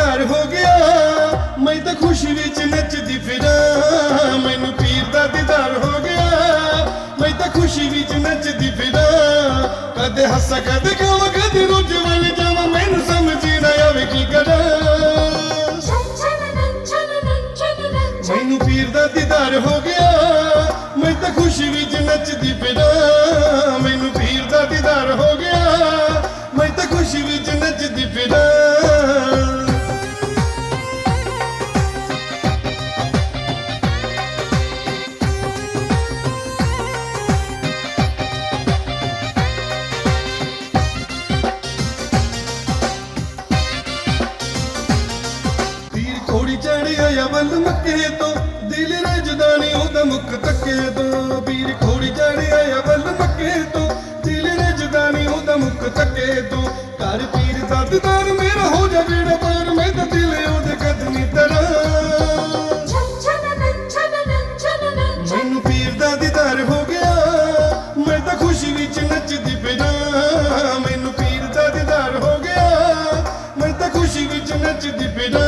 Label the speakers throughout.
Speaker 1: दीदार हो गया, मैं तो खुशी विच नचदी फिरां। मैनू पीर दा दीदार हो गया, मैं तो खुशी विच नचदी फिरां। कदे हस्सा कदे गावां कदे रोज वल जावां, मैनू समझ ना आवे की करां। मैनू पीर दा दीदार हो गया, मैं तो खुशी विच नचदी फिरां। मैनू पीर दा दीदार हो गया, मैं तो खुशी विच नचदी फिरां। घोड़ी चढ़ी आया वल मक्के तो, दिल रजदा नहीं ओदा मुख तके तो। पीर घोड़ी चढ़ी आया वल मक्के तो, दिल रजदा नहीं ओदा मुख तके तो। घर पीर दा दीदार मेरा हो जा बेड़ा पार, मैं तो दिल ओदे कदमी तरा। मैनू पीर दा दीदार हो गया, मैं तो खुशी विच नचदी फिरां। मैनू पीर दा दीदार हो गया, मैं तो खुशी विच नचदी फिरां।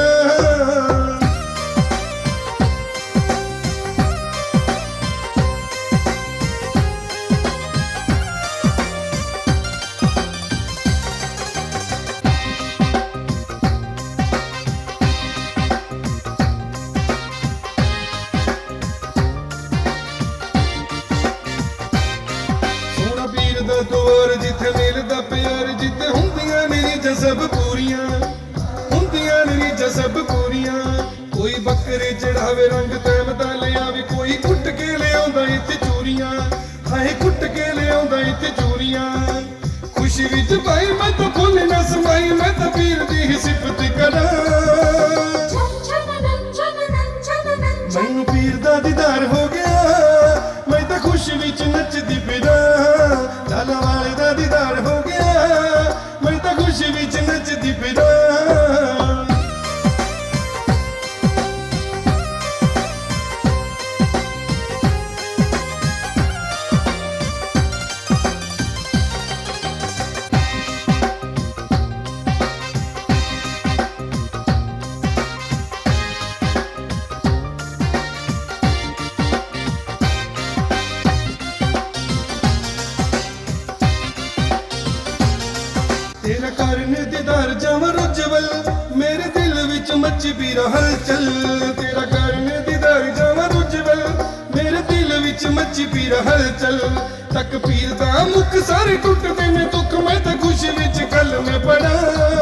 Speaker 1: दुआर जिथे मिलदा प्यार, जिथे हुंदियां ने रीझां सब पूरियां, हुंदियां ने रीझां सब पूरियां। कोई बकरे चढ़ावे रंग तैम दा ले आवे, कोई कुट के ले आउंदा इत्थे चूरियां। हाय कुट के ले आउंदा इत्थे चूरियां। खुशी विच पाई मैं तो फुल ना समाई, मैं तो पीर दी ही सिफत करां। मैनू पीर दा दीदार हो गया, मैं तो खुशी विच नचदी फिरां। लाला वाले दा दीदार हो गया, मैं तो खुशी विच नचदी फिरां। तेरा करने दीदार जावां रुजवल, मेरे दिल विच मची पीरा हलचल। तेरा करने दीदार जावां रुजवल, मेरे दिल विच मची पीरा हलचल। तक पीर दा मुख सारे टुटदे ने दुख, मैं तो खुशी विच कलमे पढ़ां।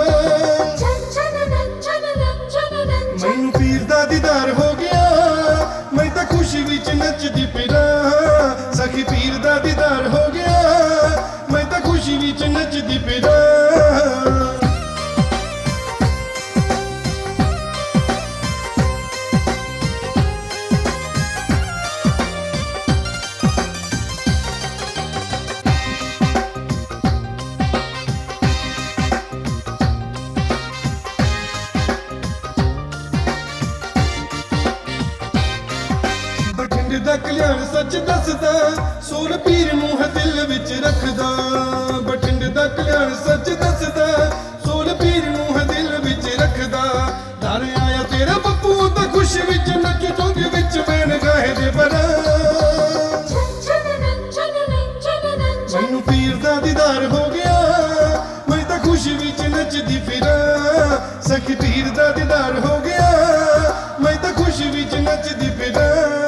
Speaker 1: मैनू पीर दा दीदार हो गया, मैं तो खुशी विच नचदी फिरां। सखी पीर दा दीदार हो गया, मैं तो खुशी विच नचदी फिरां। बठिंड दा कल्याण सच दसदा, सोल पीर नूं है दिल विच रखदा। बठिंड दा कल्याण सच दसदा, सोल पीर नूं है दिल विच रखदा। डर आया तेरा बप्पू तां खुशी विच नच, चुंग विच बैन गाहे दे बड़ा। मैनू पीर दा दीदार हो गया, मैं तां खुशी विच नचदी फिरां। सखी पीर दा दीदार हो गया, मैं तां खुशी विच नचदी फिरां।